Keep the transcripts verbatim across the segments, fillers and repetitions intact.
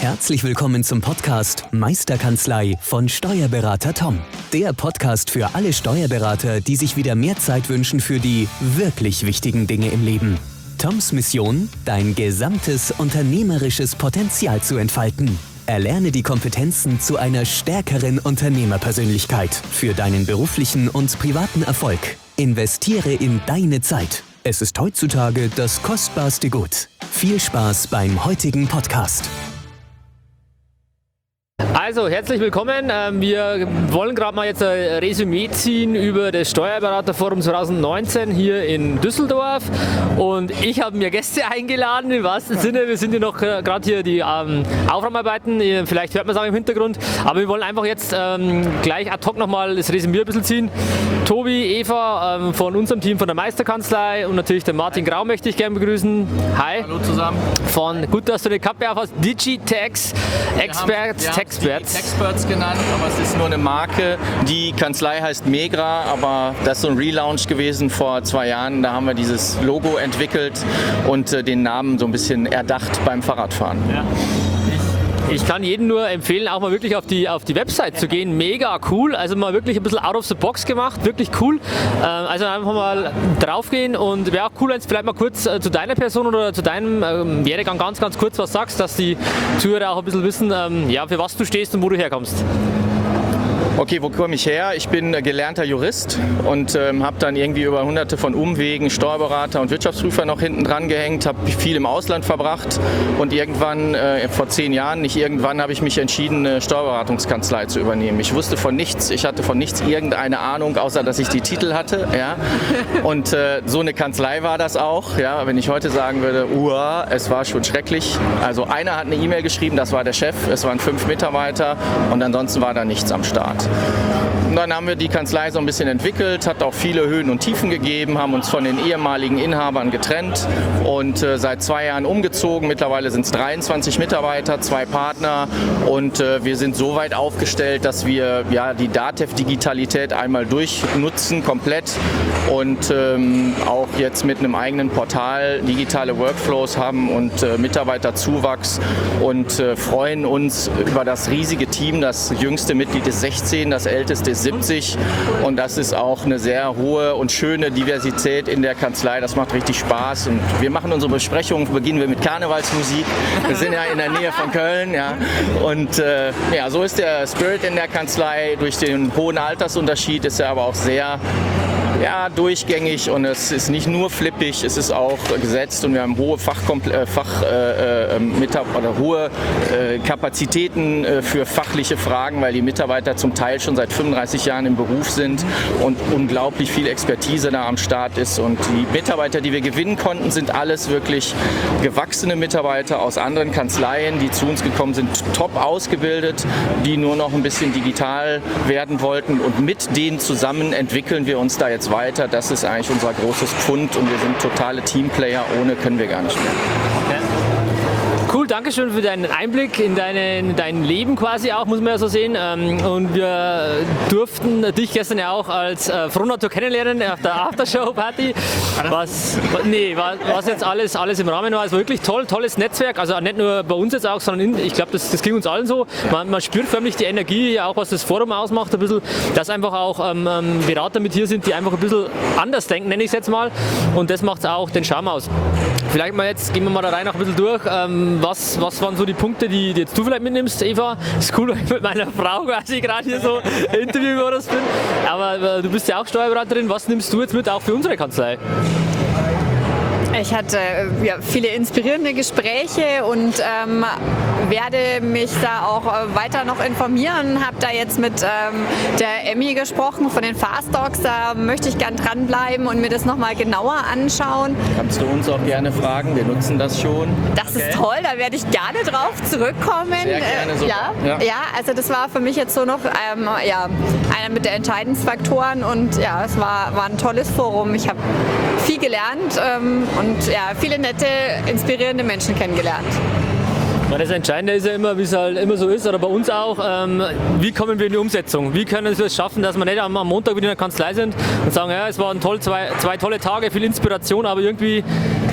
Herzlich willkommen zum Podcast Meisterkanzlei von Steuerberater Tom. Der Podcast für alle Steuerberater, die sich wieder mehr Zeit wünschen für die wirklich wichtigen Dinge im Leben. Toms Mission, dein gesamtes unternehmerisches Potenzial zu entfalten. Erlerne die Kompetenzen zu einer stärkeren Unternehmerpersönlichkeit für deinen beruflichen und privaten Erfolg. Investiere in deine Zeit. Es ist heutzutage das kostbarste Gut. Viel Spaß beim heutigen Podcast. Also, herzlich willkommen. Wir wollen gerade mal jetzt ein Resümee ziehen über das Steuerberaterforum zwanzig neunzehn hier in Düsseldorf. Und ich habe mir Gäste eingeladen, im wahrsten Sinne. Wir sind hier noch gerade hier die ähm, Aufräumarbeiten. Vielleicht hört man es auch im Hintergrund. Aber wir wollen einfach jetzt ähm, gleich ad hoc nochmal das Resümee ein bisschen ziehen. Tobi, Eva ähm, von unserem Team von der Meisterkanzlei und natürlich den Martin Grau möchte ich gerne begrüßen. Hi. Hallo zusammen. Von, gut, dass du eine Kappe auf hast, Digitex Experts, Texperts. Texperts genannt, aber es ist nur eine Marke. Die Kanzlei heißt Megra, aber das ist so ein Relaunch gewesen vor zwei Jahren. Da haben wir dieses Logo entwickelt und äh, den Namen so ein bisschen erdacht beim Fahrradfahren. Ja. Ich kann jedem nur empfehlen, auch mal wirklich auf die, auf die Website zu gehen. Mega cool, also mal wirklich ein bisschen out of the box gemacht, wirklich cool. Also einfach mal draufgehen und wäre auch cool, wenn du vielleicht mal kurz zu deiner Person oder zu deinem ähm, Werdegang ganz, ganz kurz was sagst, dass die Zuhörer auch ein bisschen wissen, ähm, ja, für was du stehst und wo du herkommst. Okay, wo komme ich her? Ich bin gelernter Jurist und ähm, habe dann irgendwie über hunderte von Umwegen Steuerberater und Wirtschaftsprüfer noch hinten dran gehängt, habe viel im Ausland verbracht und irgendwann, äh, vor zehn Jahren, nicht irgendwann, habe ich mich entschieden, eine Steuerberatungskanzlei zu übernehmen. Ich wusste von nichts, ich hatte von nichts irgendeine Ahnung, außer dass ich die Titel hatte. Ja? Und äh, so eine Kanzlei war das auch. Ja? Wenn ich heute sagen würde, uah, es war schon schrecklich. Also einer hat eine E-Mail geschrieben, das war der Chef, es waren fünf Mitarbeiter und ansonsten war da nichts am Start. Und dann haben wir die Kanzlei so ein bisschen entwickelt, hat auch viele Höhen und Tiefen gegeben, haben uns von den ehemaligen Inhabern getrennt und äh, seit zwei Jahren umgezogen. Mittlerweile sind es dreiundzwanzig Mitarbeiter, zwei Partner und äh, wir sind so weit aufgestellt, dass wir ja, die DATEV-Digitalität einmal durchnutzen, komplett und ähm, auch jetzt mit einem eigenen Portal digitale Workflows haben und äh, Mitarbeiterzuwachs und äh, freuen uns über das riesige Team. Das jüngste Mitglied ist sechzehn, das älteste ist siebzig und das ist auch eine sehr hohe und schöne Diversität in der Kanzlei. Das macht richtig Spaß und wir machen unsere Besprechungen, beginnen wir mit Karnevalsmusik. Wir sind ja in der Nähe von Köln, ja. Und äh, ja, so ist der Spirit in der Kanzlei. Durch den hohen Altersunterschied ist er aber auch sehr ja, durchgängig und es ist nicht nur flippig, es ist auch gesetzt und wir haben hohe Fachkompl- Fach, äh, äh, Mitab- oder hohe äh, Kapazitäten äh, für fachliche Fragen, weil die Mitarbeiter zum Teil schon seit fünfunddreißig Jahren im Beruf sind und unglaublich viel Expertise da am Start ist und die Mitarbeiter, die wir gewinnen konnten, sind alles wirklich gewachsene Mitarbeiter aus anderen Kanzleien, die zu uns gekommen sind, top ausgebildet, die nur noch ein bisschen digital werden wollten und mit denen zusammen entwickeln wir uns da jetzt weiter. Das ist eigentlich unser großes Pfund und wir sind totale Teamplayer. Ohne können wir gar nicht mehr. Okay. Cool, danke schön für deinen Einblick in, deine, in dein Leben quasi auch, muss man ja so sehen. Und wir durften dich gestern ja auch als Frohnatur kennenlernen auf der Aftershow-Party. Was, nee, was jetzt alles, alles im Rahmen war, ist wirklich toll, tolles Netzwerk. Also nicht nur bei uns jetzt auch, sondern in, ich glaube, das, das ging uns allen so. Man, man spürt förmlich die Energie, auch was das Forum ausmacht, ein bisschen, dass einfach auch ähm, Berater mit hier sind, die einfach ein bisschen anders denken, nenne ich es jetzt mal. Und das macht auch den Charme aus. Vielleicht mal jetzt, gehen wir mal da rein noch ein bisschen durch. Ähm, was, was waren so die Punkte, die, die jetzt du vielleicht mitnimmst, Eva? Ist cool, weil ich mit meiner Frau quasi gerade hier so Interviewmodus bin. Aber äh, du bist ja auch Steuerberaterin. Was nimmst du jetzt mit, auch für unsere Kanzlei? Ich hatte ja, viele inspirierende Gespräche und ähm, werde mich da auch weiter noch informieren. Habe da jetzt mit ähm, der Emmy gesprochen von den Fast Dogs. Da möchte ich gern dranbleiben und mir das nochmal genauer anschauen. Kannst du uns auch gerne fragen, wir nutzen das schon. Das okay. ist toll, da werde ich gerne drauf zurückkommen. Sehr gerne sogar. Ja, ja. ja, also das war für mich jetzt so noch ähm, ja, einer mit der entscheidenden Faktoren und ja, es war, war ein tolles Forum. Ich habe viel gelernt ähm, und ja, viele nette, inspirierende Menschen kennengelernt. Das Entscheidende ist ja immer, wie es halt immer so ist, oder bei uns auch, ähm, wie kommen wir in die Umsetzung? Wie können wir es schaffen, dass wir nicht am, am Montag wieder in der Kanzlei sind und sagen, ja, es waren toll, zwei, zwei tolle Tage, viel Inspiration, aber irgendwie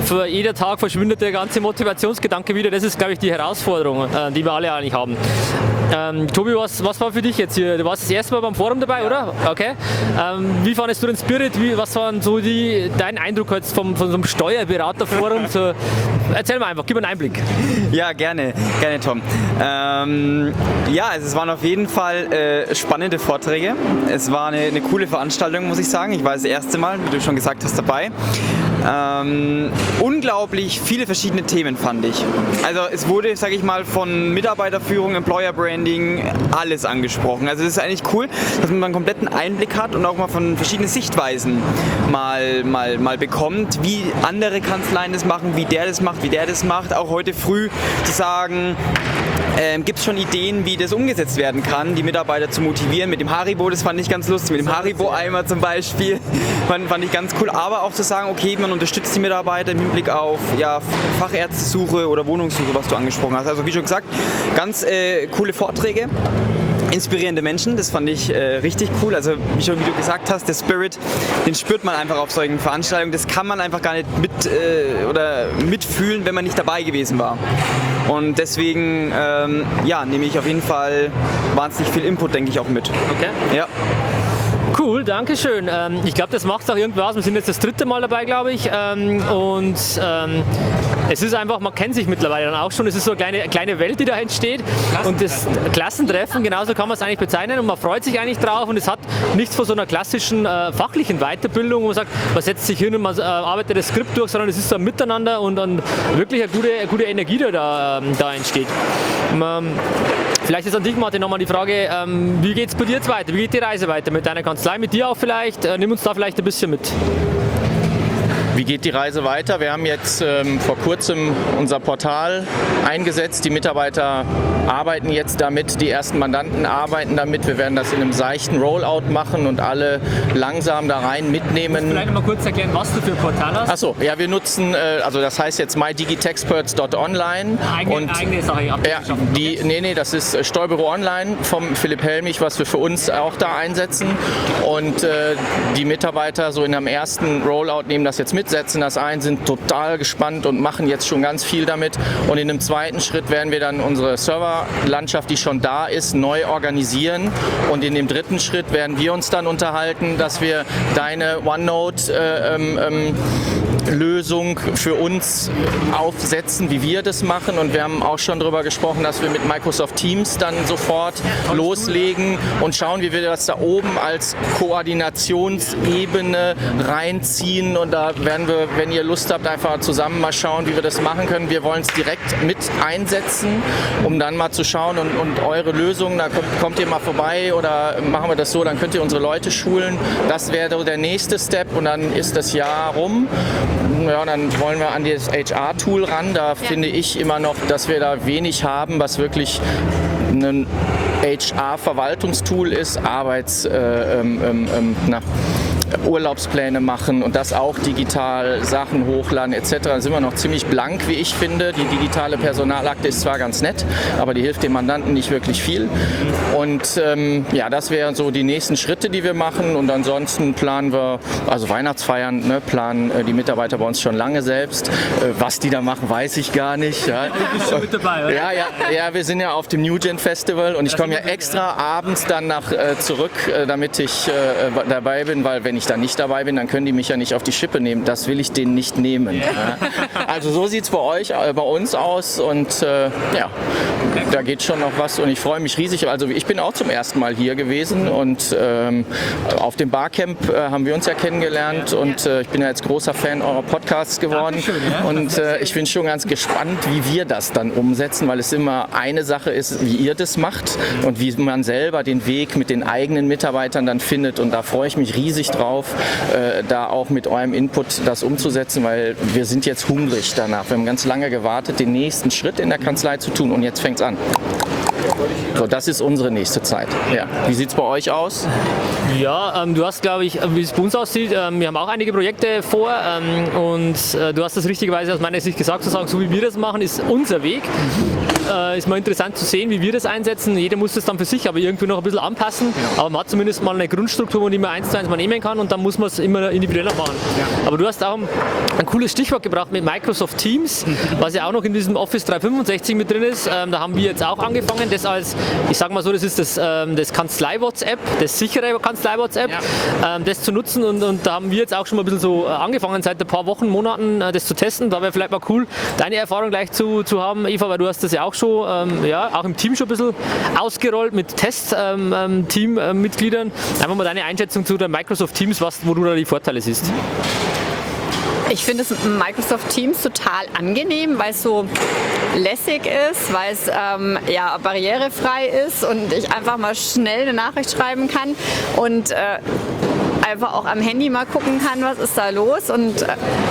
für jeder Tag verschwindet der ganze Motivationsgedanke wieder. Das ist, glaube ich, die Herausforderung, äh, die wir alle eigentlich haben. Ähm, Tobi, was, was war für dich jetzt hier? Du warst das erste Mal beim Forum dabei, ja. oder? Okay. Ähm, wie fandest du den Spirit? Wie, was waren so die, dein Eindruck jetzt vom, von so einem Steuerberaterforum? So, erzähl mal einfach, gib mir einen Einblick. Ja, gerne, gerne Tom. Ähm, ja, also es waren auf jeden Fall äh, spannende Vorträge. Es war eine, eine coole Veranstaltung, muss ich sagen. Ich war das erste Mal, wie du schon gesagt hast, dabei. Ähm, unglaublich viele verschiedene Themen fand ich. Also es wurde, sage ich mal, von Mitarbeiterführung, Employer Branding, alles angesprochen. Also es ist eigentlich cool, dass man einen kompletten Einblick hat und auch mal von verschiedenen Sichtweisen mal, mal, mal bekommt, wie andere Kanzleien das machen, wie der das macht, wie der das macht. Auch heute früh zu sagen, Ähm, gibt es schon Ideen, wie das umgesetzt werden kann, die Mitarbeiter zu motivieren. Mit dem Haribo, das fand ich ganz lustig, mit dem Haribo-Eimer zum Beispiel, fand, fand ich ganz cool. Aber auch zu sagen, okay, man unterstützt die Mitarbeiter im Hinblick auf ja, Fachärztesuche oder Wohnungssuche, was du angesprochen hast. Also wie schon gesagt, ganz äh, coole Vorträge. Inspirierende Menschen, das fand ich äh, richtig cool. Also wie schon wie du gesagt hast, der Spirit, den spürt man einfach auf solchen Veranstaltungen. Das kann man einfach gar nicht mit äh, oder mitfühlen, wenn man nicht dabei gewesen war. Und deswegen ähm, ja, nehme ich auf jeden Fall wahnsinnig viel Input, denke ich, auch mit. Okay. Ja. Cool, danke schön. Ähm, ich glaube, das macht es auch irgendwie aus. Wir sind jetzt das dritte Mal dabei, glaube ich. Ähm, und ähm, es ist einfach, man kennt sich mittlerweile dann auch schon. Es ist so eine kleine, kleine Welt, die da entsteht. Und das Klassentreffen, genauso kann man es eigentlich bezeichnen. Und man freut sich eigentlich drauf. Und es hat nichts von so einer klassischen äh, fachlichen Weiterbildung, wo man sagt, man setzt sich hin und man äh, arbeitet das Skript durch, sondern es ist so ein Miteinander und, und wirklich eine gute, eine gute Energie, die da, ähm, da entsteht. Ähm, Vielleicht ist an dich, Martin, nochmal die Frage, ähm, wie geht es bei dir jetzt weiter? Wie geht die Reise weiter mit deiner Kanzlei, mit dir auch vielleicht? Äh, nimm uns da vielleicht ein bisschen mit. Wie geht die Reise weiter? Wir haben jetzt ähm, vor kurzem unser Portal eingesetzt. Die Mitarbeiter arbeiten jetzt damit, die ersten Mandanten arbeiten damit. Wir werden das in einem seichten Rollout machen und alle langsam da rein mitnehmen. Vielleicht noch mal kurz erklären, was du für ein Portal hast. Achso, ja, wir nutzen, äh, also das heißt jetzt my digitexperts dot online. Eigene, und eigene Sache, ja, die, nee, nee, das ist Steuerbüro Online vom Philipp Helmich, was wir für uns auch da einsetzen. Und äh, die Mitarbeiter so in einem ersten Rollout nehmen das jetzt mit, setzen das ein, sind total gespannt und machen jetzt schon ganz viel damit. Und in einem zweiten Schritt werden wir dann unsere Serverlandschaft, die schon da ist, neu organisieren. Und in dem dritten Schritt werden wir uns dann unterhalten, dass wir deine OneNote äh, ähm, Lösung für uns aufsetzen, wie wir das machen. Und wir haben auch schon darüber gesprochen, dass wir mit Microsoft Teams dann sofort loslegen und schauen, wie wir das da oben als Koordinationsebene reinziehen. Und da werden wir, wenn ihr Lust habt, einfach zusammen mal schauen, wie wir das machen können. Wir wollen es direkt mit einsetzen, um dann mal zu schauen und, und eure Lösungen, da kommt, kommt ihr mal vorbei oder machen wir das so, dann könnt ihr unsere Leute schulen. Das wäre der nächste Step und dann ist das Jahr rum. Ja, dann wollen wir an das H R-Tool ran. Da ja. finde ich immer noch, dass wir da wenig haben, was wirklich ein H R-Verwaltungstool ist, Arbeits... Äh, ähm, ähm, na, Urlaubspläne machen und das auch digital, Sachen hochladen et cetera. Da sind wir noch ziemlich blank, wie ich finde. Die digitale Personalakte ist zwar ganz nett, aber die hilft dem Mandanten nicht wirklich viel. Und ähm, ja, das wären so die nächsten Schritte, die wir machen. Und ansonsten planen wir, also Weihnachtsfeiern, ne, planen äh, die Mitarbeiter bei uns schon lange selbst. Äh, was die da machen, weiß ich gar nicht. Ja. Du bist schon mit dabei, oder? Ja, ja, ja, wir sind ja auf dem New Gen Festival und ich komme ja extra abends dann nach äh, zurück, äh, damit ich äh, dabei bin, weil wenn ich da nicht dabei bin, dann können die mich ja nicht auf die Schippe nehmen. Das will ich denen nicht nehmen. Yeah. Also so sieht es bei euch, äh, bei uns aus und äh, ja, da geht schon noch was und ich freue mich riesig. Also ich bin auch zum ersten Mal hier gewesen und ähm, auf dem Barcamp äh, haben wir uns ja kennengelernt und äh, ich bin ja jetzt großer Fan eurer Podcasts geworden. Dankeschön, ja. Und äh, ich bin schon ganz gespannt, wie wir das dann umsetzen, weil es immer eine Sache ist, wie ihr das macht und wie man selber den Weg mit den eigenen Mitarbeitern dann findet und da freue ich mich riesig drauf. Äh, da auch mit eurem Input das umzusetzen, weil wir sind jetzt hungrig danach. Wir haben ganz lange gewartet, den nächsten Schritt in der Kanzlei zu tun und jetzt fängt es an. So, das ist unsere nächste Zeit. Ja. Wie sieht es bei euch aus? Ja, ähm, du hast, glaube ich, wie es bei uns aussieht, ähm, wir haben auch einige Projekte vor ähm, und äh, du hast das richtigerweise aus meiner Sicht gesagt, zu sagen, so wie wir das machen, ist unser Weg. äh, ist mal interessant zu sehen, wie wir das einsetzen. Jeder muss das dann für sich aber irgendwie noch ein bisschen anpassen. Genau. Aber man hat zumindest mal eine Grundstruktur, die man eins zu eins mal nehmen kann und dann muss man es immer individueller machen. Ja. Aber du hast auch ein, ein cooles Stichwort gebracht mit Microsoft Teams, was ja auch noch in diesem Office dreihundertfünfundsechzig mit drin ist. Ähm, da haben wir jetzt auch angefangen, das als, ich sag mal so, das ist das, ähm, das Kanzlei-WhatsApp, das sichere Kanzlei-WhatsApp, ja. ähm, das zu nutzen und, und da haben wir jetzt auch schon mal ein bisschen so äh, angefangen, seit ein paar Wochen, Monaten äh, das zu testen. Da wäre vielleicht mal cool, deine Erfahrung gleich zu, zu haben, Eva, weil du hast das ja auch schon, ähm, ja, auch im Team schon ein bisschen ausgerollt mit Test-Team-Mitgliedern. Ähm, ähm, Einfach mal deine Einschätzung zu der Microsoft Teams, was, wo du da die Vorteile siehst. Ich finde es Microsoft Teams total angenehm, weil es so lässig ist, weil es ähm, ja, barrierefrei ist und ich einfach mal schnell eine Nachricht schreiben kann und äh, einfach auch am Handy mal gucken kann, was ist da los und äh,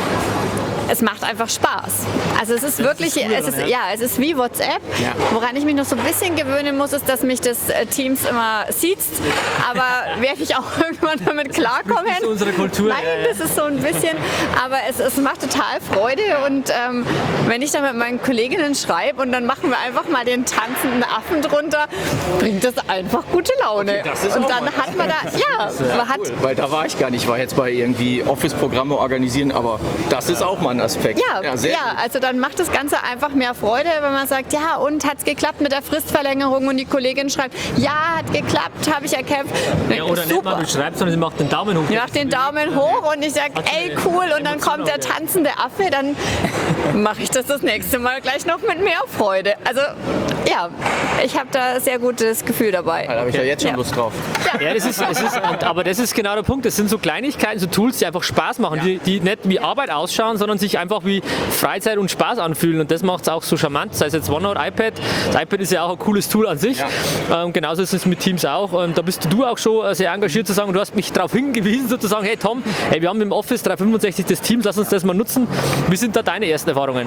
es macht einfach Spaß. Also es ist das wirklich, ist cool, es ist, ja. ja, es ist wie WhatsApp. Ja. Woran ich mich noch so ein bisschen gewöhnen muss, ist, dass mich das äh, Teams immer sieht. Aber werde ich auch irgendwann damit klarkommen. Das ist unsere Kultur. Nein, das ist so ein bisschen. Aber es, es macht total Freude. Und ähm, wenn ich dann mit meinen Kolleginnen schreibe und dann machen wir einfach mal den tanzenden Affen drunter, bringt das einfach gute Laune. Okay, das ist und dann hat man da, ja, man hat. Cool, weil da war ich gar nicht. Ich war jetzt bei irgendwie Office-Programme organisieren, aber das ist auch mal ein Aspekt. Ja, ja, ja, also dann macht das Ganze einfach mehr Freude, wenn man sagt, ja und, hat es geklappt mit der Fristverlängerung und die Kollegin schreibt, ja, hat geklappt, habe ich erkämpft. Ja, oder super. Nicht mal du schreibst, sondern sie macht den Daumen hoch. Sie macht den Daumen hoch und ich sage, ey cool und dann kommt der tanzende Affe, dann mache ich das das nächste Mal gleich noch mit mehr Freude. Also ja, ich habe da sehr gutes Gefühl dabei. Da habe ich ja jetzt schon ja. Lust drauf. Ja, das ist, das ist, aber das ist genau der Punkt. Das sind so Kleinigkeiten, so Tools, die einfach Spaß machen, ja. die, die nicht wie Arbeit ausschauen, sondern sich einfach wie Freizeit und Spaß anfühlen. Und das macht es auch so charmant, sei es jetzt OneNote, iPad. Das iPad ist ja auch ein cooles Tool an sich. Ja. Ähm, genauso ist es mit Teams auch. Und da bist du auch schon sehr engagiert zu sagen, du hast mich darauf hingewiesen, sozusagen, hey Tom, hey, wir haben im Office dreihundertfünfundsechzig das Teams, lass uns das mal nutzen. Wie sind da deine ersten Erfahrungen?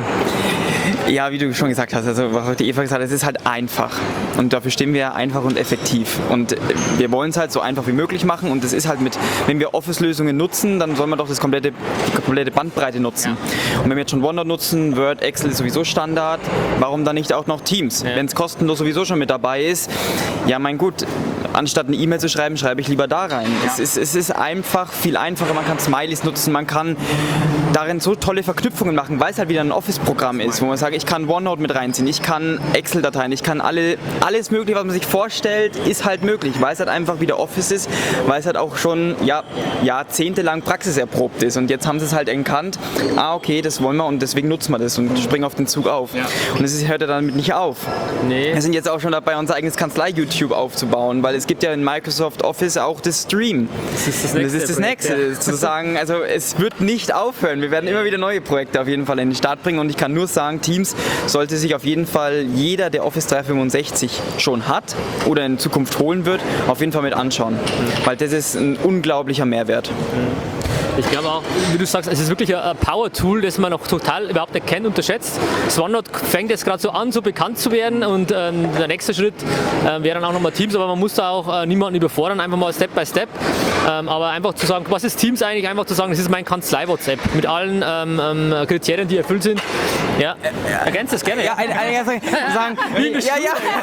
Ja, wie du schon gesagt hast, also was heute Eva gesagt hat, es ist halt einfach. Und dafür stehen wir einfach und effektiv. Und wir wollen es halt so einfach wie möglich machen. Und das ist halt mit, wenn wir Office-Lösungen nutzen, dann soll man doch das komplette, die komplette Bandbreite nutzen. Ja. Und wenn wir jetzt schon OneNote nutzen, Word, Excel ist sowieso Standard, warum dann nicht auch noch Teams? Ja. Wenn es kostenlos sowieso schon mit dabei ist, ja mein gut, anstatt eine E-Mail zu schreiben, schreibe ich lieber da rein. Ja. Es, ist, es ist einfach viel einfacher, man kann Smileys nutzen, man kann darin so tolle Verknüpfungen machen, weil es halt wieder ein Office-Programm ist, wo man sagt, ich kann OneNote mit reinziehen, ich kann Excel-Dateien, ich kann alle, alles mögliche, was man sich vorstellt, ist halt möglich, weil es halt einfach wieder Office ist, weil es halt auch schon ja, jahrzehntelang praxiserprobt ist und jetzt haben sie es halt erkannt, ah okay, das wollen wir und deswegen nutzen wir das und springen auf den Zug auf. Ja. Und es hört ja damit nicht auf. Nee. Wir sind jetzt auch schon dabei, unser eigenes Kanzlei-YouTube aufzubauen, weil es gibt ja in Microsoft Office auch das Stream. Das ist das nächste. Das ist das nächste, ja. Zu sagen, also es wird nicht aufhören. Wir werden immer wieder neue Projekte auf jeden Fall in den Start bringen und ich kann nur sagen, Teams sollte sich auf jeden Fall jeder, der Office dreihundertfünfundsechzig schon hat oder in Zukunft holen wird, auf jeden Fall mit anschauen, mhm. weil das ist ein unglaublicher Mehrwert. Mhm. Ich glaube auch, wie du sagst, es ist wirklich ein Power-Tool, das man noch total überhaupt nicht kennt, unterschätzt. Das OneNote fängt jetzt gerade so an, so bekannt zu werden und ähm, der nächste Schritt äh, wäre dann auch nochmal Teams, aber man muss da auch äh, niemanden überfordern, einfach mal Step by Step. Ähm, aber einfach zu sagen, was ist Teams eigentlich? Einfach zu sagen, das ist mein Kanzlei-WhatsApp mit allen ähm, ähm, Kriterien, die erfüllt sind. Ja, ergänzt das gerne. Ja, eine, eine, sagen, ja,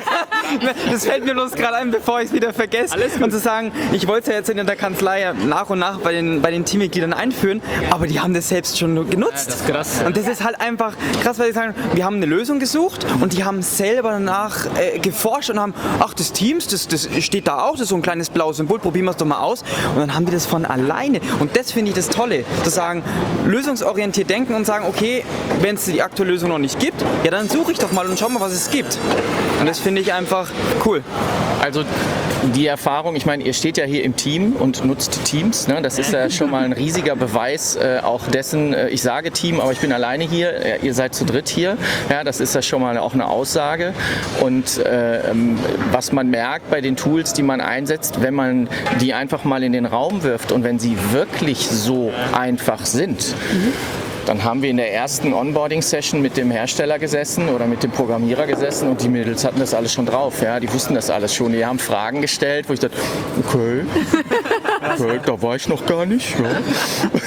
ja, das fällt mir bloß gerade ein, bevor ich es wieder vergesse. Und zu sagen, ich wollte es ja jetzt in der Kanzlei nach und nach bei den, bei den Teammitgliedern einführen, aber die haben das selbst schon genutzt. Ja, das ist krass. Und das ist halt einfach krass, weil sie sagen, wir haben eine Lösung gesucht und die haben selber danach äh, geforscht und haben, ach, das Teams, das, das steht da auch, das ist so ein kleines blaues Symbol, probieren wir es doch mal aus. Und dann haben die das von alleine. Und das finde ich das Tolle, zu sagen, lösungsorientiert denken und sagen, okay, wenn es die aktuelle Lösung noch nicht gibt, ja dann suche ich doch mal und schau mal, was es gibt. Und das finde ich einfach cool. Also die Erfahrung, ich meine, ihr steht ja hier im Team und nutzt Teams, ne? Das ist ja schon mal ein riesiger Beweis äh, auch dessen, äh, ich sage Team, aber ich bin alleine hier, äh, ihr seid zu dritt hier, ja, das ist ja schon mal auch eine Aussage und äh, was man merkt bei den Tools, die man einsetzt, wenn man die einfach mal in den Raum wirft und wenn sie wirklich so einfach sind, mhm. Dann haben wir in der ersten Onboarding-Session mit dem Hersteller gesessen oder mit dem Programmierer gesessen und die Mädels hatten das alles schon drauf. Ja? Die wussten das alles schon. Die haben Fragen gestellt, wo ich dachte, okay, okay da war ich noch gar nicht. Ja.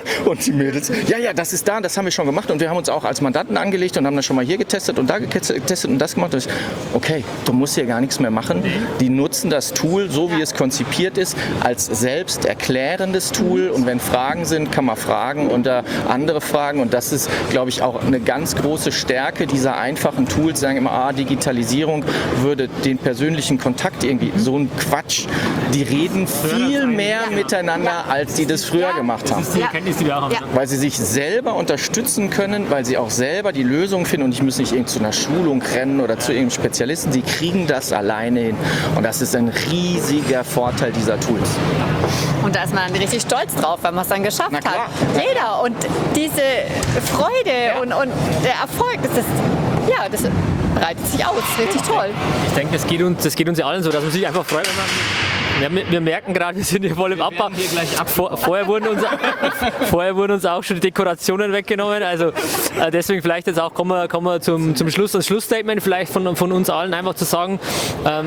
Und die Mädels, ja, ja, das ist da, das haben wir schon gemacht und wir haben uns auch als Mandanten angelegt und haben das schon mal hier getestet und da getestet und das gemacht. Und ich, okay, du musst hier gar nichts mehr machen. Die nutzen das Tool, so wie es konzipiert ist, als selbst erklärendes Tool und wenn Fragen sind, kann man fragen und äh, andere fragen und das ist, glaube ich, auch eine ganz große Stärke dieser einfachen Tools. Sagen immer, ah, Digitalisierung würde den persönlichen Kontakt irgendwie, so ein Quatsch. Die reden viel mehr miteinander, als die das früher gemacht haben. Das ist die Erkenntnis, die wir auch haben. Ja. Weil sie sich selber unterstützen können, weil sie auch selber die Lösung finden und ich muss nicht irgend zu einer Schulung rennen oder zu irgendeinem Spezialisten. Sie kriegen das alleine hin und das ist ein riesiger Vorteil dieser Tools. Und da ist man dann richtig stolz drauf, wenn man es dann geschafft Na klar. hat. Jeder. Und diese Freude und, und der Erfolg, das ist, ja, das breitet sich aus. Richtig toll. Ich denke, das geht uns, das geht uns ja allen so, dass man sich einfach freut, wenn man Ja, wir, wir merken gerade, wir sind hier voll im Abbau. Vor, vorher, wurden uns, vorher wurden uns auch schon die Dekorationen weggenommen. Also äh, deswegen vielleicht jetzt auch kommen wir, kommen wir zum, zum Schluss. Das Schlussstatement vielleicht von, von uns allen einfach zu sagen, ähm,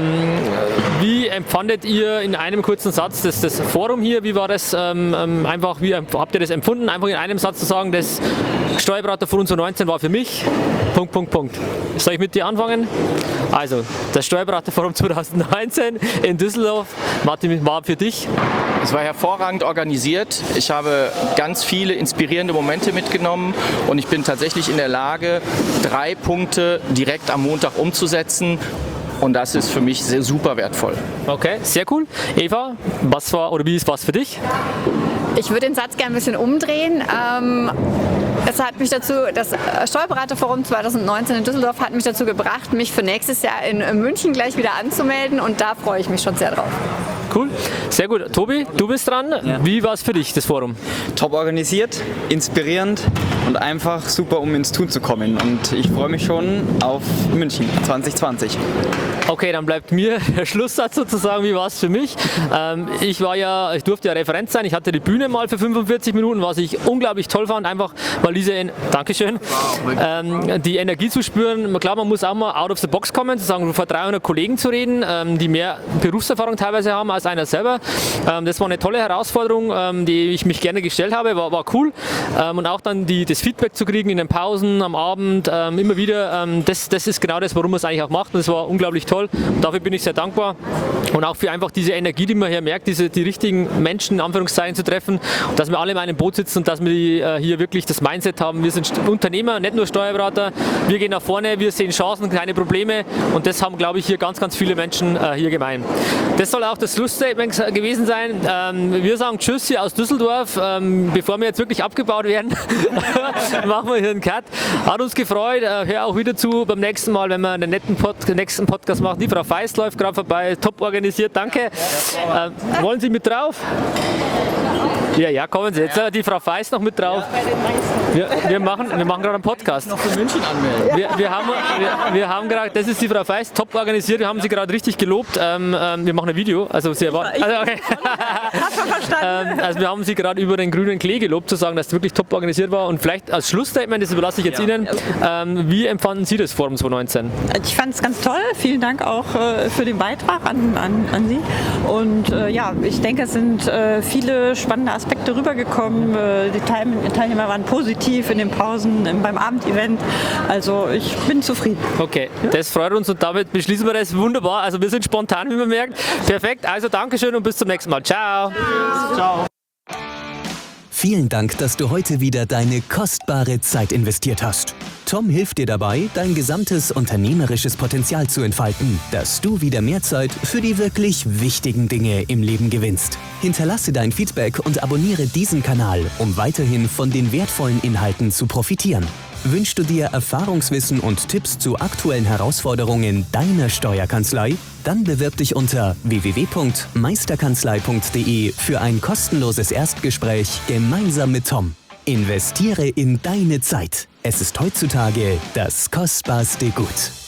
wie empfandet ihr in einem kurzen Satz das, das Forum hier? Wie war das ähm, einfach, wie habt ihr das empfunden? Einfach in einem Satz zu sagen, das Steuerberaterforum zwanzig neunzehn war für mich, Punkt, Punkt, Punkt. Soll ich mit dir anfangen? Also, das Steuerberaterforum zwanzig neunzehn in Düsseldorf, Martin, war für dich? Es war hervorragend organisiert. Ich habe ganz viele inspirierende Momente mitgenommen und ich bin tatsächlich in der Lage, drei Punkte direkt am Montag umzusetzen. Und das ist für mich sehr super wertvoll. Okay, sehr cool. Eva, was war oder wie ist was für dich? Ich würde den Satz gerne ein bisschen umdrehen. Ähm, es hat mich dazu, das Steuerberaterforum zwanzig neunzehn in Düsseldorf hat mich dazu gebracht, mich für nächstes Jahr in München gleich wieder anzumelden und da freue ich mich schon sehr drauf. Cool, sehr gut. Tobi, du bist dran. Ja. Wie war es für dich, das Forum? Top organisiert, inspirierend und einfach super, um ins Tun zu kommen. Und ich freue mich schon auf München zwanzig zwanzig. Okay, dann bleibt mir der Schlusssatz sozusagen, wie war es für mich. Ähm, ich war ja, ich durfte ja Referent sein, ich hatte die Bühne mal für fünfundvierzig Minuten, was ich unglaublich toll fand, einfach weil diese, Dankeschön, ähm, die Energie zu spüren. Klar, man muss auch mal out of the box kommen, sozusagen vor dreihundert Kollegen zu reden, ähm, die mehr Berufserfahrung teilweise haben als einer selber. Ähm, das war eine tolle Herausforderung, ähm, die ich mich gerne gestellt habe, war, war cool. Ähm, und auch dann die, das Feedback zu kriegen in den Pausen, am Abend, ähm, immer wieder, ähm, das, das ist genau das, warum man es eigentlich auch macht und es war unglaublich toll. Und dafür bin ich sehr dankbar und auch für einfach diese Energie, die man hier merkt, diese, die richtigen Menschen in Anführungszeichen zu treffen, dass wir alle in einem Boot sitzen und dass wir die, äh, hier wirklich das Mindset haben. Wir sind Unternehmer, nicht nur Steuerberater. Wir gehen nach vorne, wir sehen Chancen, keine Probleme und das haben, glaube ich, hier ganz, ganz viele Menschen äh, hier gemein. Das soll auch das Schlussstatement gewesen sein. Ähm, wir sagen Tschüss hier aus Düsseldorf. Ähm, bevor wir jetzt wirklich abgebaut werden, machen wir hier einen Cut. Hat uns gefreut. Äh, hör auch wieder zu beim nächsten Mal, wenn wir einen netten Pod nächsten Podcast machen. Die Frau Feist läuft gerade vorbei, top organisiert, danke. Äh, wollen Sie mit drauf? Ja, ja, kommen Sie jetzt. Die Frau Feist noch mit drauf. Wir, wir machen, wir machen gerade einen Podcast. Noch für München anmelden. Wir, wir haben, wir, wir haben gerade, das ist die Frau Feist, top organisiert. Wir haben sie gerade richtig gelobt. Ähm, ähm, wir machen ein Video. Also, sie war, also, okay. ähm, also wir haben sie gerade über den grünen Klee gelobt, zu sagen, dass es wirklich top organisiert war. Und vielleicht als Schlussstatement, das überlasse ich jetzt ja. Ihnen. Ähm, wie empfanden Sie das Forum zwanzig neunzehn? Ich fand es ganz toll. Vielen Dank auch äh, für den Beitrag an, an, an Sie. Und äh, ja, ich denke, es sind äh, viele spannende Aspekte rübergekommen. Äh, die Teilnehmer waren positiv in den Pausen, beim Abendevent. Also ich bin zufrieden. Okay, ja. Das freut uns und damit beschließen wir das wunderbar. Also wir sind spontan, wie man merkt. Perfekt, also Dankeschön und bis zum nächsten Mal. Ciao. Ciao. Ciao. Vielen Dank, dass du heute wieder deine kostbare Zeit investiert hast. Tom hilft dir dabei, dein gesamtes unternehmerisches Potenzial zu entfalten, dass du wieder mehr Zeit für die wirklich wichtigen Dinge im Leben gewinnst. Hinterlasse dein Feedback und abonniere diesen Kanal, um weiterhin von den wertvollen Inhalten zu profitieren. Wünschst du dir Erfahrungswissen und Tipps zu aktuellen Herausforderungen deiner Steuerkanzlei? Dann bewirb dich unter w w w punkt meisterkanzlei punkt d e für ein kostenloses Erstgespräch gemeinsam mit Tom. Investiere in deine Zeit. Es ist heutzutage das kostbarste Gut.